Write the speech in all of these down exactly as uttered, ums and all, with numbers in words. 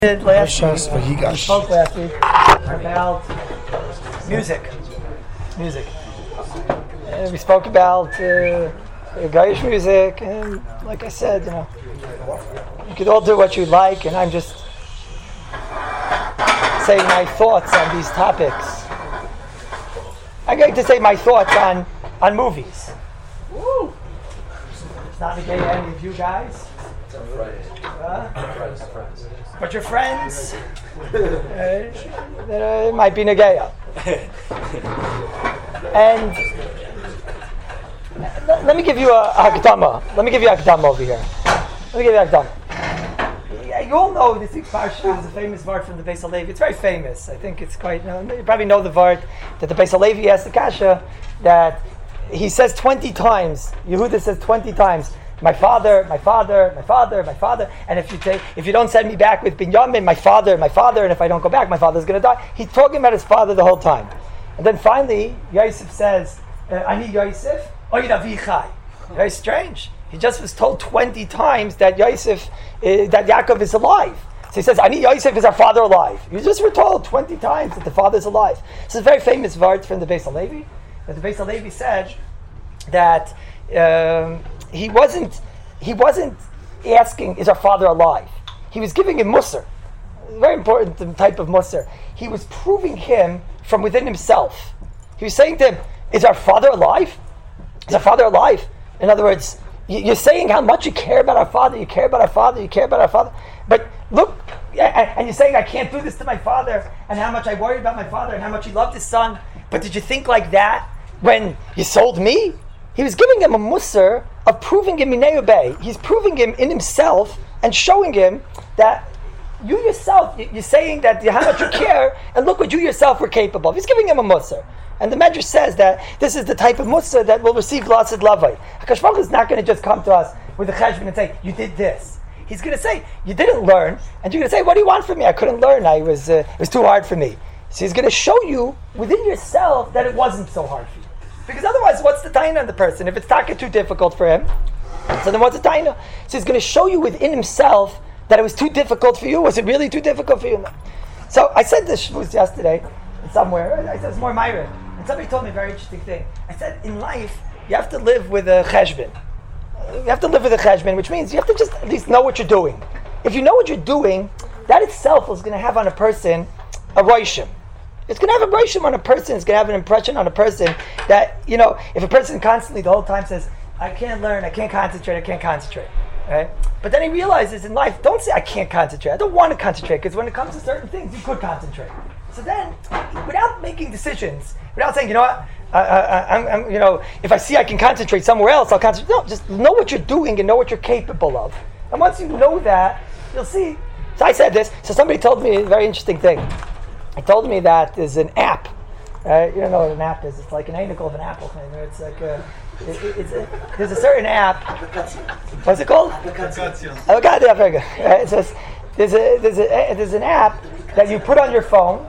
Last week, we spoke last week about music. Music. Uh, we spoke about uh, Gayish music, and like I said, you know, you could all do what you like, and I'm just saying my thoughts on these topics. I'm going to say my thoughts on on movies. Woo! It's not to get any of you guys. Uh, but your friends, uh, that uh, might be Nagaya. And l- let me give you a, a Hakdama. Let me give you a Hakdama over here. Let me give you a Hakdama. You all know this Parsha is a famous vart from the Beis Halevi. It's very famous. I think it's quite, you know, you probably know the vart that the Beis Halevi asked the Kasha that he says twenty times, Yehuda says twenty times, my father, my father, my father, my father, and if you take, if you don't send me back with Binyamin, my father, my father, and if I don't go back, my father's going to die. He's talking about his father the whole time. And then finally, Yosef says, I need Yosef, or Yinavichai. Very strange. He just was told twenty times that Yosef, uh, that Yaakov is alive. So he says, I need Yosef, is our father alive? You just were told twenty times that the father is alive. This is a very famous vart from the Beis Halevi. That the Beis Halevi said that um, he wasn't he wasn't asking, is our father alive? He was giving him musar. Very important type of musar. He was proving him from within himself. He was saying to him, is our father alive? Is our father alive? In other words, you're saying how much you care about our father, you care about our father, you care about our father. But look, and you're saying I can't do this to my father, and how much I worried about my father, and how much he loved his son. But did you think like that when you sold me? He was giving him a musar of proving him in Bay. He's proving him in himself and showing him that you yourself, you're saying that how much you care, and look what you yourself were capable of. He's giving him a musar. And the Medrash says that this is the type of musar that will receive Lasid Lavai. HaKadosh Baruch Hu is not going to just come to us with a cheshbon and say, you did this. He's going to say, you didn't learn, and you're going to say, what do you want from me? I couldn't learn. I was, uh, it was too hard for me. So he's going to show you within yourself that it wasn't so hard for you. Because otherwise, what's the taina on the person? If it's taka too difficult for him, so then what's the taina? So he's going to show you within himself that it was too difficult for you. Was it really too difficult for you? No. So I said this shmuz yesterday, somewhere. I said it's more myric. And somebody told me a very interesting thing. I said, in life, you have to live with a cheshbon. You have to live with a cheshbon, which means you have to just at least know what you're doing. If you know what you're doing, that itself is going to have on a person a roishim. It's going to have a roishim on a person. It's going to have an impression on a person that, you know, if a person constantly the whole time says, I can't learn, I can't concentrate, I can't concentrate. Right? But then he realizes in life, don't say I can't concentrate. I don't want to concentrate, because when it comes to certain things, you could concentrate. So then, without making decisions, without saying, you know what, I, I, I'm, I'm, you know, if I see I can concentrate somewhere else, I'll concentrate. No, just know what you're doing and know what you're capable of. And once you know that, you'll see. So I said this. So somebody told me a very interesting thing. He told me that there's an app. Uh, you don't know what an app is. It's like an anacle of an apple. It's like a, it, it, it's a, there's a certain app. What's it called? Application. Application. Very good. Right? So there's a there's a there's an app that you put on your phone,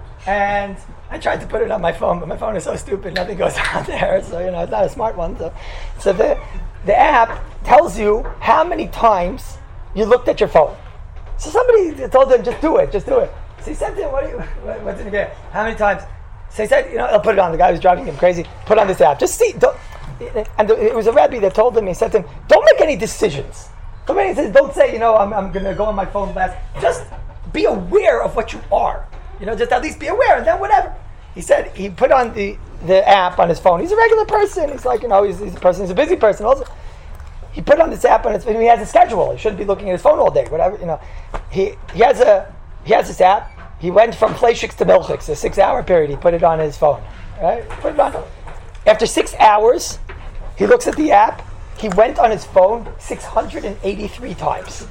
and I tried to put it on my phone, but my phone is so stupid, nothing goes on there. So you know, it's not a smart one. So, so the the app tells you how many times you looked at your phone. So somebody told him, just do it, just do it. So he said to him, what do you, what, what's in again? How many times? So he said, you know, I'll put it on. The guy was driving him crazy. Put on this app. Just see. Don't, and it was a Rebbe that told him, he said to him, don't make any decisions. Don't make any decisions. Don't say, you know, I'm, I'm going to go on my phone last. Just be aware of what you are. You know, just at least be aware, and then whatever. He said he put on the, the app on his phone. He's a regular person. He's like, you know, he's, he's a person. He's a busy person also. He put on this app on his phone. He has a schedule. He shouldn't be looking at his phone all day, whatever, you know. He he has a he has this app. He went from Fleishiks to Milchiks, a six-hour period. He put it on his phone. Right? Put it on. After six hours, he looks at the app. He went on his phone six hundred eighty-three times.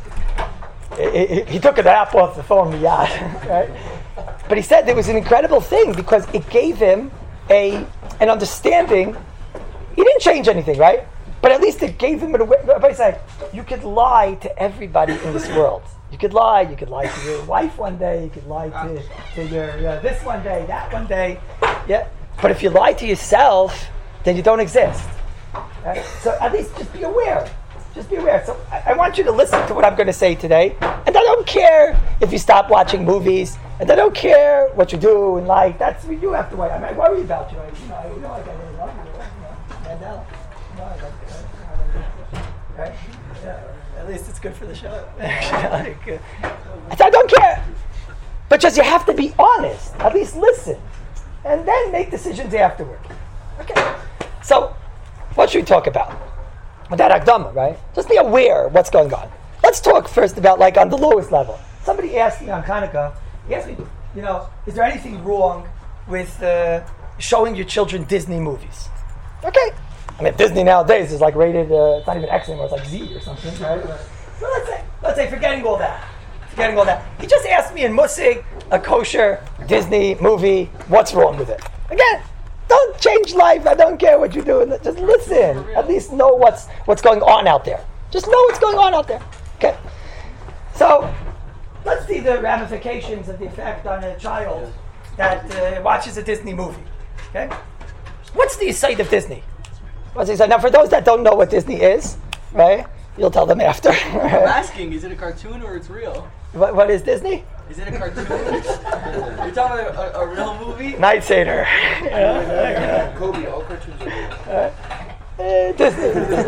He, he, he took an app off the phone, miyad, right? But he said it was an incredible thing because it gave him a an understanding. He didn't change anything, right? But at least it gave him an awareness. Everybody said, you could lie to everybody in this world. You could lie. You could lie to your wife one day. You could lie to, to your uh, this one day, that one day. Yeah. But if you lie to yourself, then you don't exist. Right? So at least just be aware. just be aware. So I, I want you to listen to what I'm going to say today. And I don't care if you stop watching movies. And I don't care what you do in life. That's what you have to worry. I mean, I worry about you. I, you know, I you know like I really love you. You know, Mandela. You know, I love you. Right? Yeah. At least it's good for the show. like, uh, I don't care. But just you have to be honest. At least listen. And then make decisions afterward. Okay. So, what should we talk about? With that Akdama, right? Just be aware of what's going on. Let's talk first about, like, on the lowest level. Somebody asked me on Hanukkah, he asked me, you know, is there anything wrong with uh, showing your children Disney movies? Okay. I mean, Disney nowadays is like rated, uh, it's not even X anymore, it's like Z or something, right? So let's say, let's say, forgetting all that. Forgetting all that. He just asked me in Musig, a kosher Disney movie, what's wrong with it? Again, don't change life. I don't care what you're doing. Just listen. At least know what's what's going on out there. Just know what's going on out there. Okay. So let's see the ramifications of the effect on a child that uh, watches a Disney movie. Okay. What's the site of Disney? What's the site? Now, for those that don't know what Disney is, right? You'll tell them after. Right? I'm asking, is it a cartoon or it's real? What, what is Disney? Is it a cartoon? You're talking about a, a real movie? Night Seder. Yeah. Kobe, all cartoons are real. Uh, uh, Disney.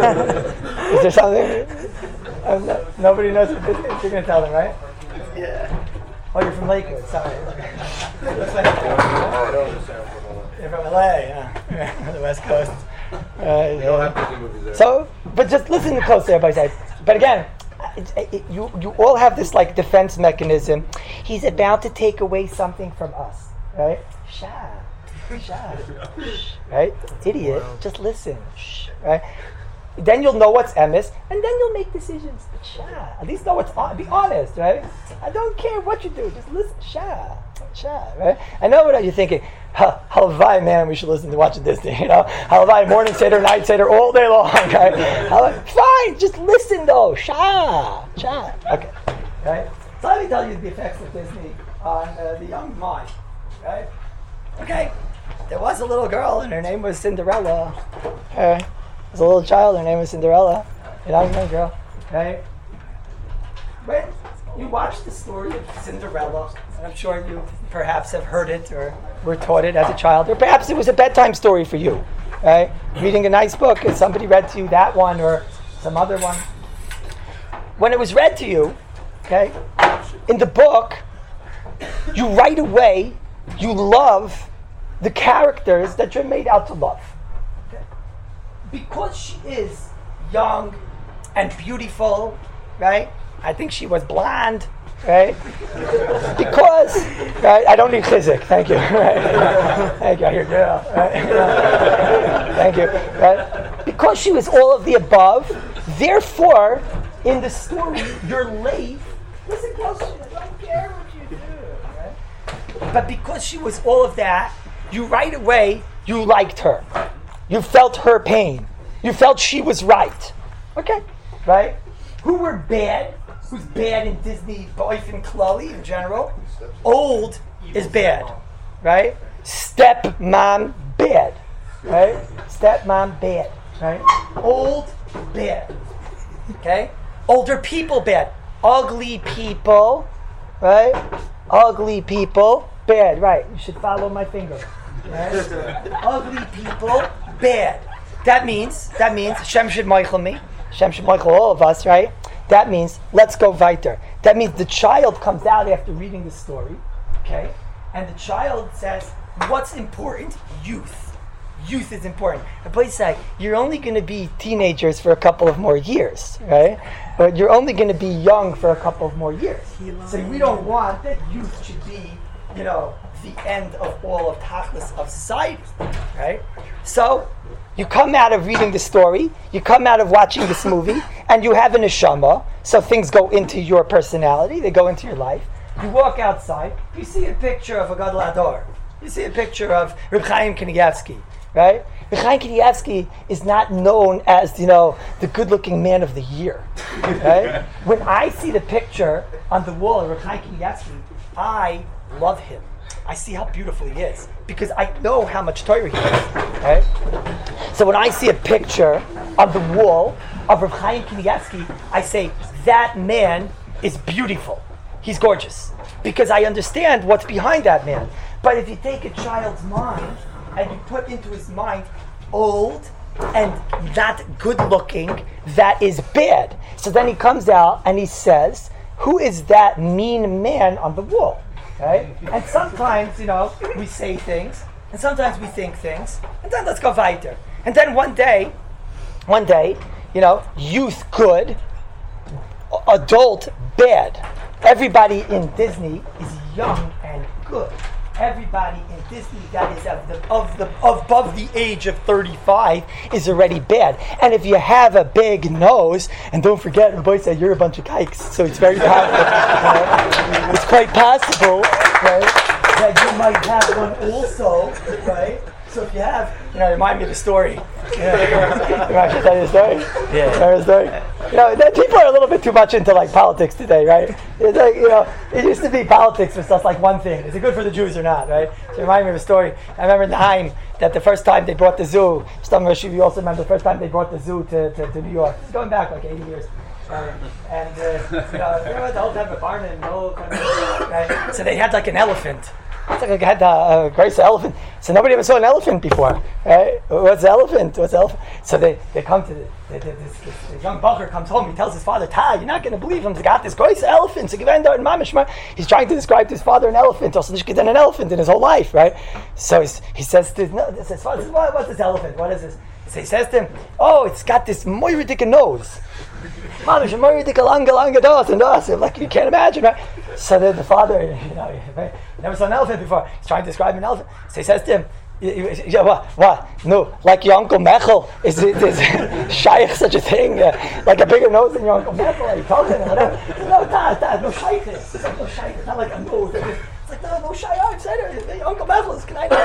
Is there something? Uh, no, nobody knows what Disney is. You're going to tell them, right? Yeah. Oh, you're from Lakewood. Sorry. Looks like I don't understand. you're from L A. Yeah. The West Coast. Uh, They don't have Disney movies there. So, but just listen closely, everybody says. But again, it, it, it, you you all have this like defense mechanism. He's about to take away something from us, right? Shh, shh, right? Idiot, just listen, shh, right? Then you'll know what's emes, and then you'll make decisions. But shh, at least know what's on. Be honest, right? I don't care what you do, just listen, shh, shh, right? I know what you're thinking. Ha, Halavai, man, we should listen to watching Disney, you know? Halavai, morning Seder, night Seder, all day long, right? Halavai, fine, just listen though, shah, shah. Okay, right? So let me tell you the effects of Disney on uh, the young mind, right? Okay, there was a little girl and her name was Cinderella. Okay, there was a little child, her name was Cinderella. You know, young girl, right? When you watch the story of Cinderella, and I'm sure you perhaps have heard it or were taught it as a child, or perhaps it was a bedtime story for you, right? Reading a nice book and somebody read to you that one or some other one. When it was read to you, okay, in the book, you right away, you love the characters that you're made out to love. Okay? Because she is young and beautiful, right? I think she was blonde, right? Because, right, I don't need physics, thank you. Right? Thank you, I hear girl. Right? Thank you. Right? Because she was all of the above, therefore, in the story, you're late. Listen closely, I don't care what you do. Right? But because she was all of that, you right away, you liked her. You felt her pain. You felt she was right. Okay, right? Who were bad? Who's bad in Disney, Boyf and Chloe in general? Old is bad, right? Stepmom bad, right? Stepmom bad, right? Old bad, okay? Older people bad. Ugly people, right? Ugly people bad, right? You should follow my finger, right? Ugly people bad. That means, that means, Shem should Michael me. Shem should Michael all of us, right? That means, let's go weiter. That means the child comes out after reading the story, okay? And the child says, what's important? Youth. Youth is important. The boys say, you're only going to be teenagers for a couple of more years, right? But you're only going to be young for a couple of more years. So we don't want that youth should be, you know, the end of all of tachlis of society, right? So, you come out of reading the story, you come out of watching this movie, and you have an neshama, so things go into your personality, they go into your life. You walk outside, you see a picture of a Gadol Hador. You see a picture of Reb Chaim Kanievsky, right? Chaim Kanievsky is not known as, you know, the good-looking man of the year, right? When I see the picture on the wall of Chaim Kanievsky, I love him. I see how beautiful he is because I know how much Torah he is, right? So when I see a picture on the wall of Rav Chaim Kanievsky, I say, that man is beautiful. He's gorgeous. Because I understand what's behind that man. But if you take a child's mind and you put into his mind old and not good looking, that is bad. So then he comes out and he says, who is that mean man on the wall? Right? And sometimes, you know, we say things, and sometimes we think things, and then let's go weiter. And then one day, one day, you know, youth good, adult bad. Everybody in Disney is young and good. Everybody in Disney that is of the, of the of above the age of thirty-five is already bad. And if you have a big nose, and don't forget, the boy said you're a bunch of kikes, so it's very possible. Right? It's quite possible, right, that you might have one also, right? So if you have, you know, remind me of the story. Yeah. You want to tell you the story? Yeah. Tell you the story? You know, that people are a little bit too much into like politics today, right? It's like, you know, it used to be politics was just like one thing. Is it good for the Jews or not, right? So remind me of a story. I remember in the Haim that the first time they brought the zoo, Stam Rashi, you also remember the first time they brought the zoo to, to, to New York. It's going back like eighty years. Uh, and, uh, you know, they had the whole type of barn and milk. Right? So they had like an elephant. It's like I had a, a great elephant. So nobody ever saw an elephant before. Right? What's the elephant? What's the elephant? So they, they come to the, the, the, this, this, this young bacher comes home. He tells his father, "Ta, you're not going to believe him. He's got this great elephant. So he's trying to describe to his father an elephant. Also, there's an elephant in his whole life, right? So he says to no, his father, what, "What's this elephant? What is this?" So he says to him, "Oh, it's got this moiridic nose. Mamish, moiridic langa langa dos and dos." Like you can't imagine, right? So then the father, you know, right? Never saw an elephant before. He's trying to describe an elephant. So he says to him, yeah, what, what? No, like your Uncle Mechel, is it is shaykh such a thing? Uh, like a bigger nose than your Uncle Mechel? Are you talking or whatever? No, dad, dad, no shaykh. It's like no shaykh. It's not like a nose. It's like no, no shaykh. I said it. Uncle Mechel is can I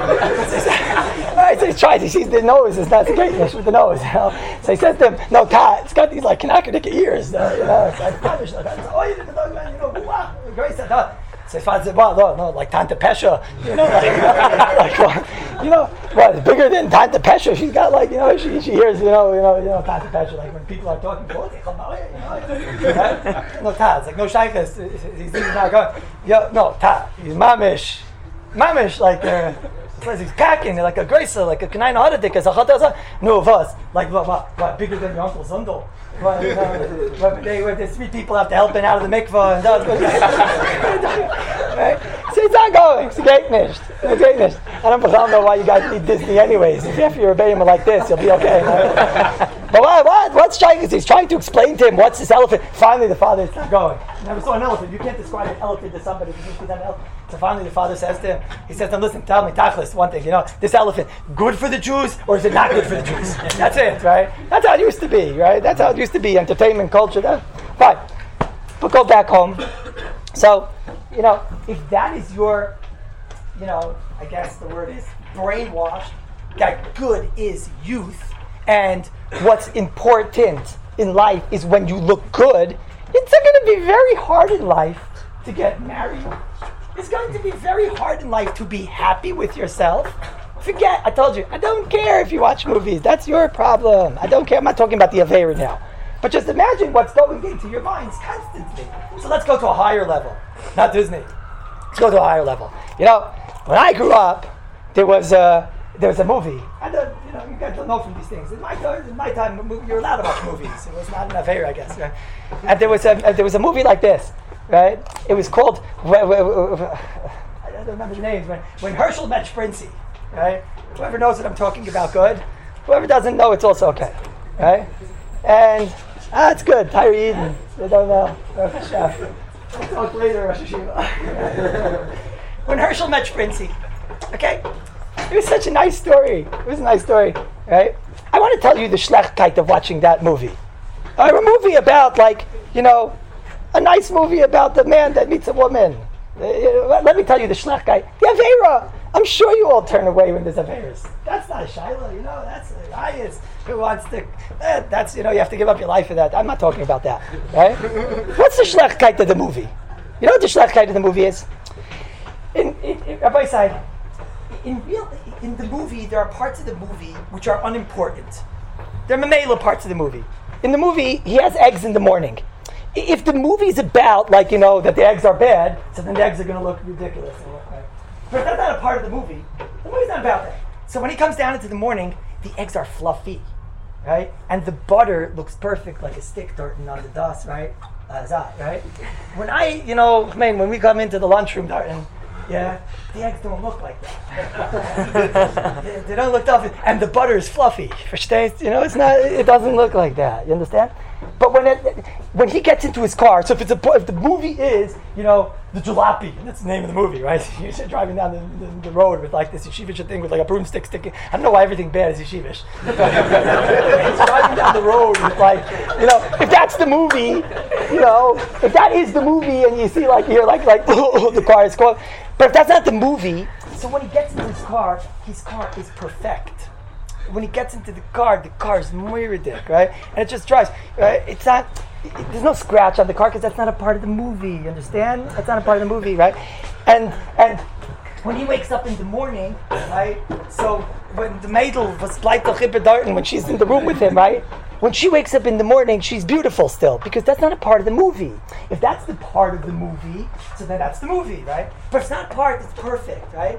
know? All right, so he tries. He sees the nose is not the greatness with the nose. You know? So he says to him, no, dad, it's got these like kanakadika ears. Uh, you know, it's like Spanish. Like, oh, you didn't know, man. You know, wow, great said that. So his father said, well, no, no, like Tante Pesha, you know, like, like well, you know, what, bigger than Tante Pesha. She's got like, you know, she, she hears, you know, you know, you know, Tante Pesha, like when people are talking, oh, they come out, you know, right? No, Ta, it's like, no shaykhs, he's not going, yo, no, Ta, he's mamish, mamish, like, uh, he's packing, like a gracer, like a kanayin hadadik, as a chataza, no, was, like, what, what, what, bigger than your Uncle Zundel. Well, you know, when they, when the three people have to help him out of the mikvah and does, right? So it's not going. It's great nicht. It's great nicht. I don't, I don't know why you guys need Disney anyways. If after you're obeying him like this, you'll be okay. Right? But what? What? What's trying? He's trying to explain to him what's this elephant. Finally, the father is not going. Never saw an elephant. You can't describe an elephant to somebody if you see an elephant. So finally, the father says to him, he says to him, listen, tell me, tachlis, one thing, you know, this elephant, good for the Jews or is it not good for the Jews? That's it, right? That's how it used to be, right? That's how it used to be, entertainment, culture, that. Fine. But go back home. So, you know, if that is your, you know, I guess the word is brainwashed, that good is youth, and what's important in life is when you look good, it's going to be very hard in life to get married. It's going to be very hard in life to be happy with yourself. Forget, I told you, I don't care if you watch movies. That's your problem. I don't care. I'm not talking about the Avera now. But just imagine what's going into your minds constantly. So let's go to a higher level. Not Disney. Let's go to a higher level. You know, when I grew up, there was a, there was a movie. I don't, you know, you guys don't know from these things. In my time, in my time, you're allowed to watch movies. It was not an Avera, I guess. Right? And there was a, there was a movie like this. Right? It was called, I don't remember the names, when, when Herschel met Sprincy. Right? Whoever knows what I'm talking about, good. Whoever doesn't know, it's also okay. Right? And, ah, it's good. Tyree Eden. They don't know. We'll talk later, Rosh Hashiva. When Herschel met Sprincy. Okay? It was such a nice story. It was a nice story. Right? I want to tell you the schlechkeit of watching that movie. Uh, a movie about, like, you know, a nice movie about the man that meets a woman. Uh, let me tell you the schlechkeit. The Avera I'm sure you all turn away when there's Averis. That's not a Shiloh, you know, that's a Ayis. Who wants to, eh, that's, you know, you have to give up your life for that. I'm not talking about that, right? What's the Shlechkeit of the movie? You know what the Shlechkeit of the movie is? In, in, in Rabbi Side, in real, in the movie, there are parts of the movie which are unimportant. They're Mamela parts of the movie. In the movie, he has eggs in the morning. If the movie's about, like, you know, that the eggs are bad, so then the eggs are going to look ridiculous. But if that's not a part of the movie, the movie's not about that. So when he comes down into the morning, the eggs are fluffy, right? And the butter looks perfect, like a stick darting on the dust, right? Uh, that, right? When I, you know, I mean, when we come into the lunchroom, darting, yeah, the eggs don't look like that. they, they don't look tough, and the butter is fluffy. Verstehst? You know, it's not. It doesn't look like that. You understand? But when it, when he gets into his car, so if it's a, if the movie is, you know, the jalopy, that's the name of the movie, right? You're driving down the, the, the road with like this yeshivish thing with like a broomstick sticking. I don't know why everything bad is yeshivish. He's driving down the road with like, you know, if that's the movie, you know, if that is the movie, and you see like you're like like the car is closed. But if that's not the movie, so when he gets into his car, his car is perfect. When he gets into the car, the car is moiridik, right? And it just drives, right? It's not, it, there's no scratch on the car because that's not a part of the movie, you understand? That's not a part of the movie, right? And and when he wakes up in the morning, right? So when the maidel was like the chipper when she's in the room with him, right? When she wakes up in the morning, she's beautiful still, because that's not a part of the movie. If that's the part of the movie, so then that's the movie, right? But if it's not part, it's perfect, right?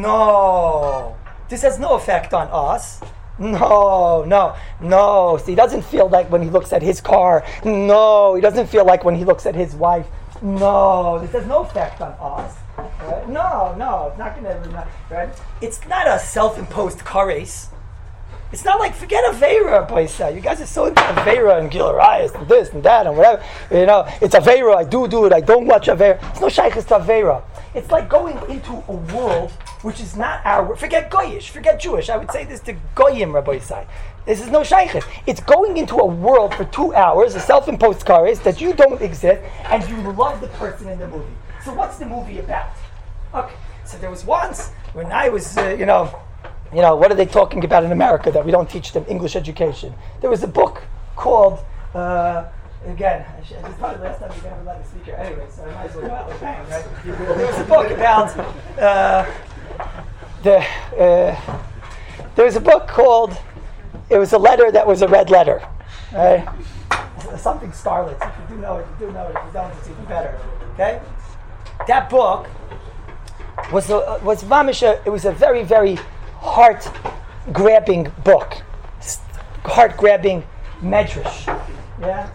No. This has no effect on us. No, no, no. So he doesn't feel like when he looks at his car. No, he doesn't feel like when he looks at his wife. No, this has no effect on us. Right? No, no, it's not going to, right? It's not a self-imposed car race. It's not like, forget Aveira, Paisa. You guys are so into Aveira and Gilarias and this and that and whatever. You know, it's Aveira, I do do it, I don't watch Aveira. It's no shaykhs to Aveira. It's like going into a world which is not our world. Forget Goyish, forget Jewish. I would say this to Goyim, Rabbi Yisai. This is no shaykhs. It's going into a world for two hours, a self-imposed car race, that you don't exist, and you love the person in the movie. So what's the movie about? Okay, so there was once when I was, uh, you know, You know, what are they talking about in America that we don't teach them English education? There was a book called, uh, again, this is probably the last time you've ever let me speak here anyway, so I might as well go out with a bang, right? There was a book about, uh, the, uh, there was a book called, it was a letter that was a red letter, right? Something scarlet. If you do know it, you do know it. If you don't, it's even better, okay? That book was, a, was Vamisha, it was a very, very heart-grabbing book, heart-grabbing medrash, yeah,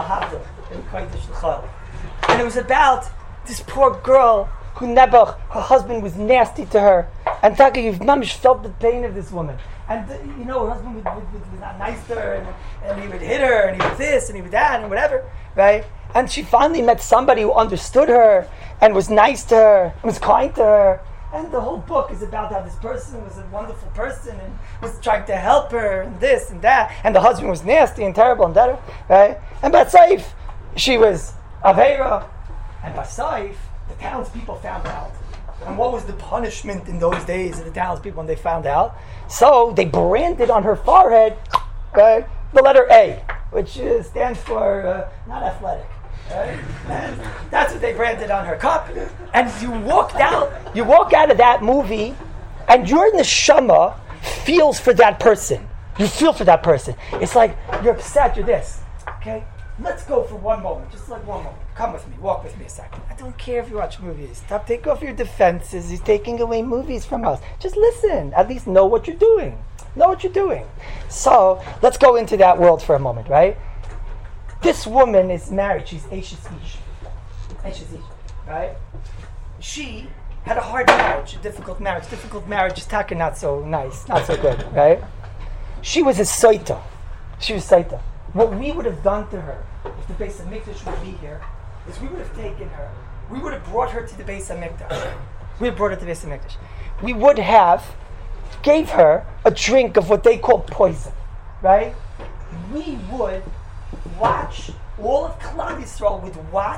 and it was about this poor girl who never, her husband was nasty to her, and Taka, you've mamish felt the pain of this woman, and the, you know her husband was, was, was not nice to her, and, and he would hit her, and he would this, and he would that, and whatever, right? And she finally met somebody who understood her and was nice to her, and was kind to her. And the whole book is about how this person was a wonderful person and was trying to help her and this and that. And the husband was nasty and terrible and that, right? And Batsaif, she was Aveira. And Batsaif, the townspeople found out. And what was the punishment in those days of the townspeople when they found out? So they branded on her forehead, right, the letter A, which uh, stands for uh, not athletic. Right? And that's what they branded on her cup. And you walked out, you walk out of that movie, and your neshama feels for that person. You feel for that person. It's like you're upset, you're this. Okay? Let's go for one moment, just like one moment. Come with me, walk with me a second. I don't care if you watch movies. Stop, take off your defenses. He's taking away movies from us. Just listen. At least know what you're doing. Know what you're doing. So, let's go into that world for a moment, right? This woman is married. She's Eishes Ish. Eishes Ish, right? She had a hard marriage, a difficult marriage. Difficult marriage is taka not so nice, not so good, right? She was a Saita. She was Saita. What we would have done to her, if the Beis HaMikdash would be here, is we would have taken her, we would have brought her to the Beis HaMikdash. We would have brought her to the Beis HaMikdash. We would have gave her a drink of what they call poison, right? We would watch, all of Klal Yisrael would watch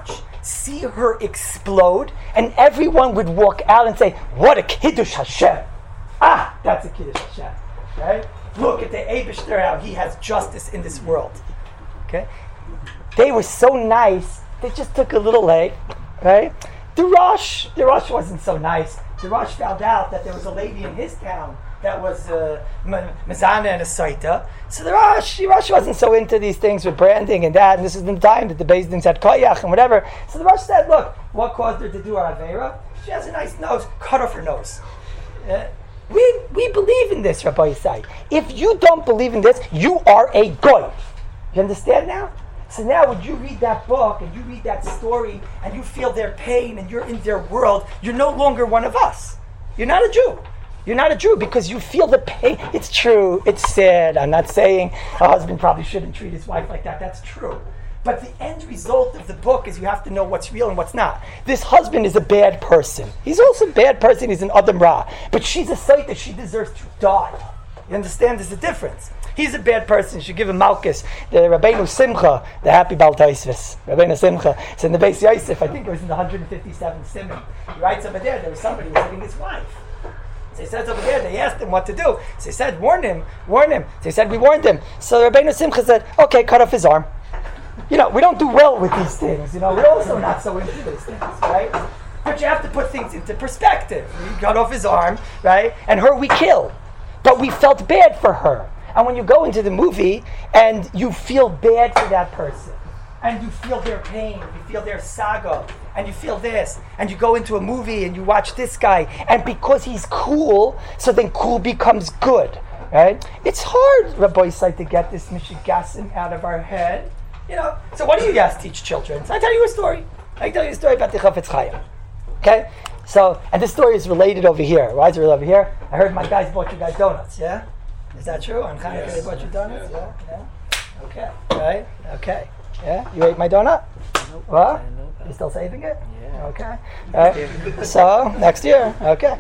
see her explode, and everyone would walk out and say, "What a Kiddush Hashem! Ah, that's a Kiddush Hashem." Right? Look at the Eibishter, how he has justice in this world. Okay? They were so nice, they just took a little leg, right? The Rosh, the Rosh wasn't so nice. The Rosh found out that there was a lady in his town that was uh, Mezana and a Saita. So the Rosh, the Rosh wasn't so into these things with branding and that, and this is the time that the Beis Din had Koyach and whatever. So the Rosh said, look, what caused her to do her Aveira? She has a nice nose, cut off her nose. Uh, we we believe in this, Rabbi Yisai. If you don't believe in this, you are a goy. You understand now? So now when you read that book and you read that story and you feel their pain and you're in their world, you're no longer one of us. You're not a Jew. You're not a Jew because you feel the pain. It's true. It's sad. I'm not saying a husband probably shouldn't treat his wife like that. That's true. But the end result of the book is you have to know what's real and what's not. This husband is a bad person. He's also a bad person. He's an Adam Ra. But she's a sight that she deserves to die. You understand? There's a difference. He's a bad person. You should give him Malkus. The Rabbeinu Simcha, the happy Baal Taisvis. Rabbeinu Simcha. It's in the Beis Yosef. I think it was in the one hundred fifty-seventh Simon. He writes over there, there was somebody who was hitting his wife. So he says over there, they asked him what to do. So he said, warn him, warn him. So he said, we warned him. So Rabbeinu Simcha said, okay, cut off his arm. You know, we don't do well with these things. You know, we're also not so into these things, right? But you have to put things into perspective. He cut off his arm, right? And her we killed. But we felt bad for her. And when you go into the movie and you feel bad for that person, and you feel their pain, you feel their saga, and you feel this, and you go into a movie and you watch this guy, and because he's cool, so then cool becomes good, right? It's hard, Rabbi Yisai, to get this Mishigasim out of our head, you know. So what do you guys teach children? So I tell you a story. I tell you a story about the Chafetz Chaim, okay? So, and this story is related over here. Why is it related over here? I heard my guys bought you guys donuts, yeah? Is that true? On Hanukkah yes. They bought you donuts? Yeah. yeah? Okay. Right? Okay. Yeah? You ate my donut? Nope. What? You still saving it? Yeah. Okay. All right. So, next year. Okay.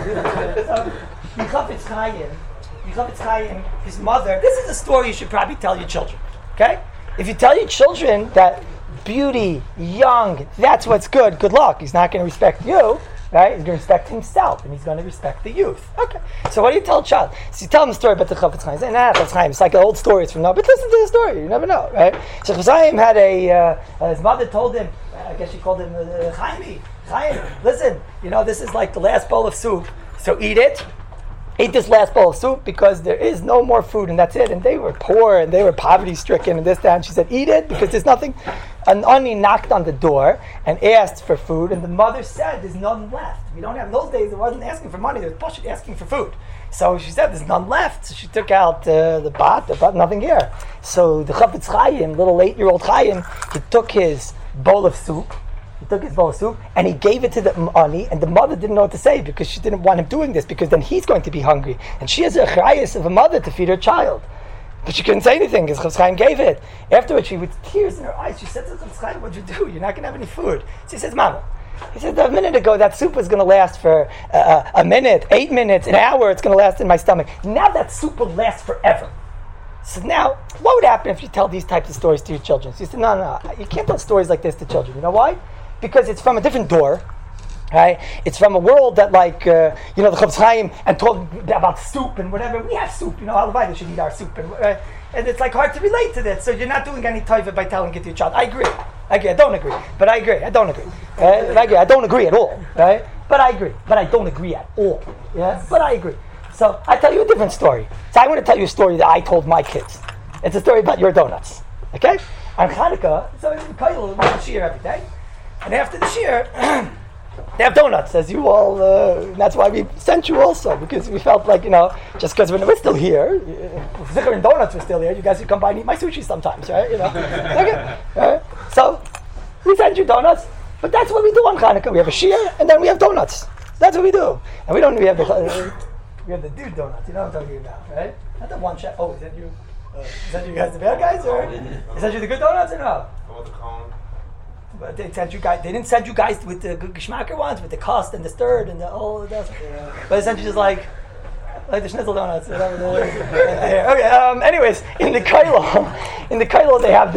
So, Chafetz Chaim, Chafetz Chaim, his mother, this is a story you should probably tell your children. Okay? If you tell your children that beauty, young, that's what's good, good luck. He's not going to respect you. Right? He's going to respect himself, and he's going to respect the youth. Okay. So what do you tell a child? So you tell him a story about the Chafetz Chaim. Say, nah, Chafetz Chaim. It's like an old story. It's from now. But listen to the story. You never know, right? So Chafetz Chaim had a, uh, his mother told him, I guess she called him, uh, Chaimi, Chaim, listen, you know, this is like the last bowl of soup. So eat it. Eat this last bowl of soup because there is no more food, and that's it. And they were poor, and they were poverty-stricken, and this, that. And she said, eat it because there's nothing. An Ani knocked on the door and asked for food, and the mother said, there's none left. We don't have, in those days, it wasn't asking for money, there was bullshit asking for food. So she said, there's none left. So she took out uh, the pot, the pot, nothing here. So the Chafetz Chaim, little eight-year-old Chaim, he took his bowl of soup, he took his bowl of soup, and he gave it to the Ani, and the mother didn't know what to say because she didn't want him doing this, because then he's going to be hungry. And she has a chayas of a mother to feed her child. But she couldn't say anything because Chafetz Chaim gave it. Afterwards, she, with tears in her eyes, she said to Chafetz Chaim, what'd you do? You're not going to have any food. She says, Mama, he said, a minute ago, that soup was going to last for uh, a minute, eight minutes, an hour. It's going to last in my stomach. Now that soup will last forever. So now, what would happen if you tell these types of stories to your children? So you said, no, no, no, you can't tell stories like this to children. You know why? Because it's from a different door. Right? It's from a world that, like, uh, you know, the Chafetz Chaim and talk about soup and whatever. We have soup, you know, Halavai, they should eat our soup. And, uh, and it's like hard to relate to this. So you're not doing any taiva by telling it to your child. I agree. I agree. I don't agree. But I agree. I don't agree. Uh, I agree. I don't agree at all. Right? But I agree. But I don't agree at all. Yeah? But I agree. So I tell you a different story. So I want to tell you a story that I told my kids. It's a story about your donuts. Okay? On Hanukkah, so in Koil, we have shir every day. And after the shir, they have donuts, as you all, uh, that's why we sent you also, because we felt like, you know, just because we're still here, if Zikr and Donuts were still here, you guys would come by and eat my sushi sometimes, right? You know? Okay. Right? So, we send you donuts, but that's what we do on Hanukkah. We have a shir, and then we have donuts. That's what we do. And we don't, we have the, uh, we have the dude donuts, you know what I'm talking about, right? Not the one chef. Oh, is that you? Uh, is that you guys the bad guys, or is that you the good donuts, or no? I want the cone. But they sent you guys. They didn't send you guys with the good geschmacker ones, with the cust and the stirred and the all of that. Yeah. But they sent you just like, like the schnitzel donuts. Whatever. Okay. Um, anyways, in the kailo, in the kailo they have the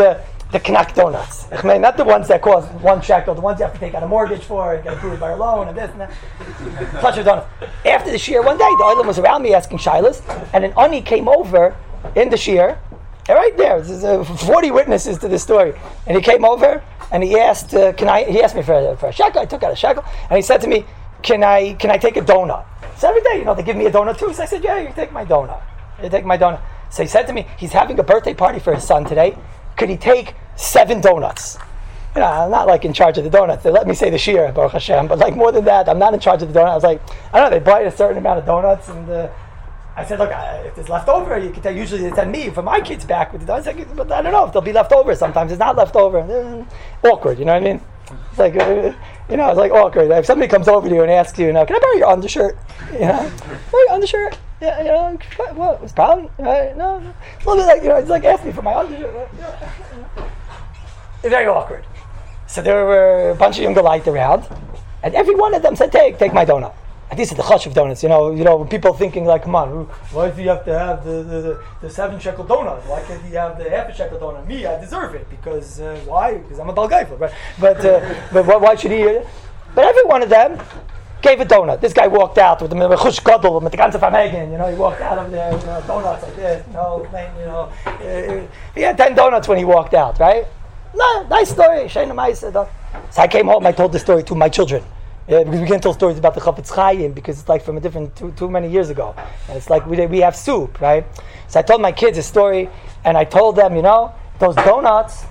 the Knack donuts. I mean, not the ones that cost one shekel, the ones you have to take out a mortgage for and get approved by a loan and this and that. Kosher donuts. After the shiur one day, the oilam was around me asking shilas, and an ani came over in the shiur, and right there, there's uh, forty witnesses to this story, and he came over and he asked, uh, "Can I?" He asked me for a, for a shekel. I took out a shekel, and he said to me, "Can I? Can I take a donut?" So every day, you know, they give me a donut too. So I said, "Yeah, you can take my donut. You take my donut." So he said to me, "He's having a birthday party for his son today. Could he take seven donuts?" You know, I'm not like in charge of the donuts. They let me say the shiur, Baruch Hashem, but like more than that, I'm not in charge of the donut. I was like, I don't know, they buy a certain amount of donuts, and uh, I said, look, I, if there's left over, you can tell. Usually they send me for my kids back with the donuts. Like, but I don't know if they'll be left over. Sometimes it's not left over. Uh, awkward, you know what I mean? It's like, uh, you know, it's like awkward. If somebody comes over to you and asks you, you know, can I borrow your undershirt? You know, borrow your undershirt? Yeah, you know, what, what was the problem? Right? No, no, it's a little bit like, you know, it's like asking me for my undershirt. You know. It's very awkward. So there were a bunch of younger light around, and every one of them said, "Take, take my donut." And these are the chush of donuts, you know. You know, people thinking like, "Come on, why do you have to have the, the, the, the seven shekel donut? Why can't you have the half a shekel donut? Me, I deserve it because uh, why? Because I'm a balgaifa, right? But uh, but why should he?" Uh, but every one of them gave a donut. This guy walked out with the chush gadol with the ganze famegen. You know, he walked out of there, you know, donuts like this. You know, you know, uh, he had ten donuts when he walked out, right? No, nice story. So I came home. I told the story to my children. Yeah, because we can't tell stories about the Chafetz Chaim because it's like from a different too, too many years ago, and it's like we we have soup, right? So I told my kids a story, and I told them, you know, those donuts.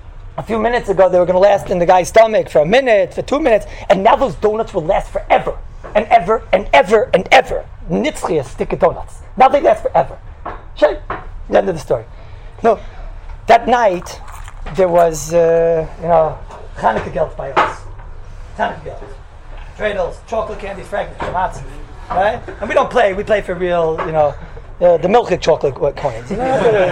A few minutes ago, they were going to last in the guy's stomach for a minute, for two minutes, and now those donuts will last forever, and ever, and ever, and ever. Nitzchias stick of donuts. Now they last forever. Sure. The end of the story. No, that night. There was, uh, you know, Chanukah gelt by us. Chanukah gelt. Dreidels, chocolate candies, fragments, matzah, right? And we don't play, we play for real, you know, uh, the milk chocolate coins. You know,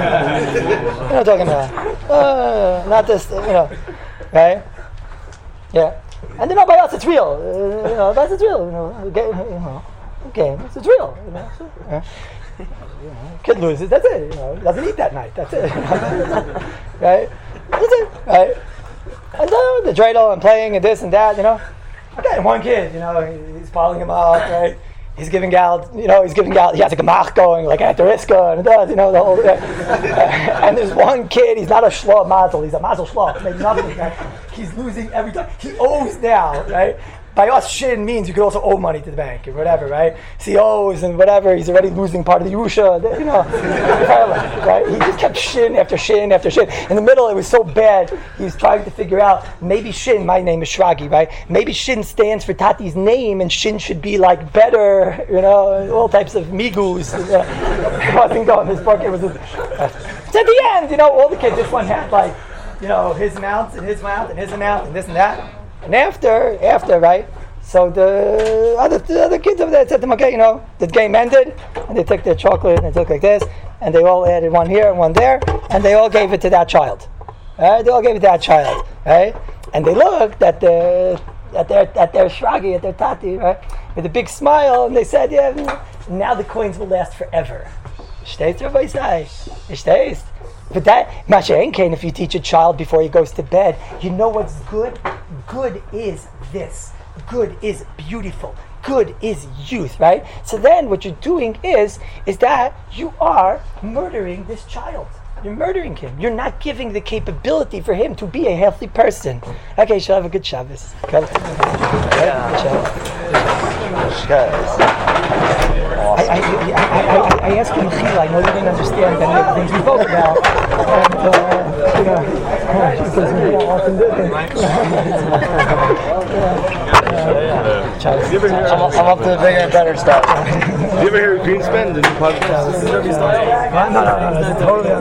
we're not talking about, uh, not this, you know, right? Yeah. And then no, by us it's real. Uh, you know, by us it's real. You know, okay, you know, okay, it's, it's real. You know, uh, you know, kid loses, that's it. You know, doesn't eat that night, that's it. Right? That's it, right? And then the dreidel and playing and this and that, you know. Okay, one kid, you know, he's piling him up, right? He's giving out, you know, he's giving out, he has a gemach going, like at the riska, and it does, you know, the whole, uh, and there's one kid, he's not a shlo mazel, he's a mazel shlo, maybe nothing, right? He's losing every time. He owes now, right? By us, shin means you could also owe money to the bank or whatever, right? So he owes and whatever, he's already losing part of the Yerusha, you know, right? He just kept shin after shin after shin. In the middle, it was so bad, he was trying to figure out, maybe shin, my name is Shragi, right? Maybe shin stands for Tati's name and shin should be like better, you know, all types of migus. It wasn't going, this book, it was, a, uh, so at the end, you know, all the kids, this one had like, you know, his amount and his amount and his amount and this and that. And after, after, right? So the other, the other kids over there said to them, okay, you know, the game ended, and they took their chocolate and they took like this, and they all added one here and one there, and they all gave it to that child. Right? They all gave it to that child, right? And they looked at their, at their, at their shragi, at their tati, right? With a big smile, and they said, yeah, now the coins will last forever. Shteist, Rabbi Isai? Shteist. But that, Masha Enkein, if you teach a child before he goes to bed, you know what's good? Good is this. Good is beautiful. Good is youth, right? So then what you're doing is, is that you are murdering this child. You're murdering him. You're not giving the capability for him to be a healthy person. Okay, shall have a good Shabbos. Good I, I, I, I, I asked him, I know you didn't understand many of the things we spoke about. And, uh, you know, she says, you know, often do things. I'm up to the bigger and better stuff. Did you ever hear Greenspan, the new podcast? No, no, no, no, it's totally